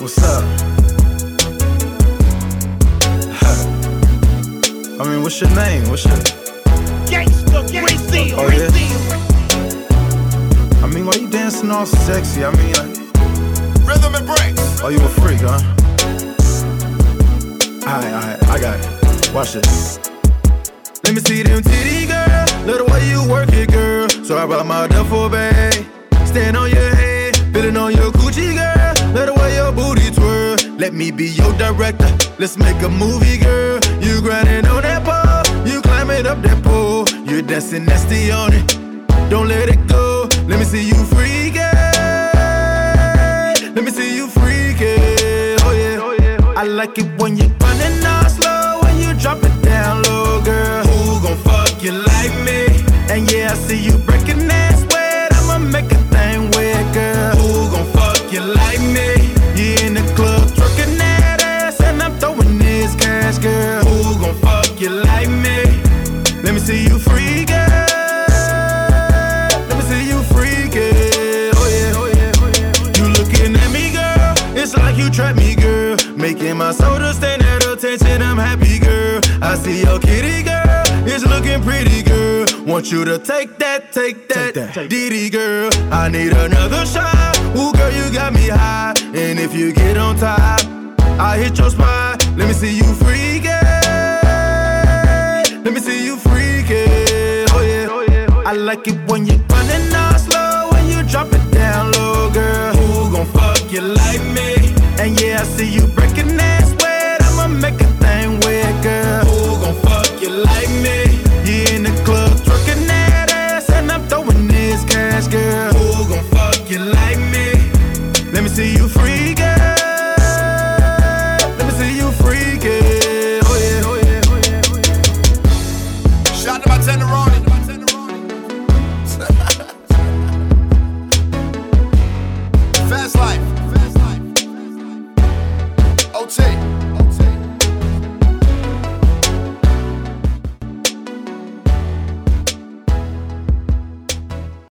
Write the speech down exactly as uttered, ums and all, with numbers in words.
what's up. I mean, what's your name? What's your... Gangsta, Gangsta, oh, yeah? I mean, why you dancing all sexy? I mean, like... Rhythm and breaks. Oh, you a freak, huh? Alright, alright, I got it. Watch this. Let me see them titty, girl. Love the way you work it, girl. So I brought my duffel bag. Stand on your head, feeling on your coochie, girl. Love the way your booty twirl. Let me be your director. Let's make a movie, girl. You grinding on that pole, you climbing up that pole. You're dancing nasty on it. Don't let it go. Let me see you freak it. Let me see you freak it. Oh yeah, oh yeah, oh yeah. I like it when you running all slow, when you drop it down low, girl. Who gon' fuck you like me? And yeah, I see you breaking that sweat. I'ma make a thing weird, girl. Who gon' fuck you like me? You in the club twerking that ass, and I'm throwing this cash, girl. Who gon' fuck you like me? Let me see you freak it. Let me see you freak it. Oh yeah, oh yeah, oh yeah. You looking at me, girl. It's like you trap me, girl. Making my soda stand at attention. I'm happy, girl. I see your kitty, girl. It's looking pretty, girl. Want you to take that, take that, take that. Diddy, girl. I need another shot. Ooh, girl, you got me high. And if you get on top, I hit your spot. Let me see you freak it. Let me see you freak it. Oh yeah, oh yeah, oh yeah. I like it when you running all slow, when you drop it down low, girl. Who gon' fuck you like me? And yeah, I see you break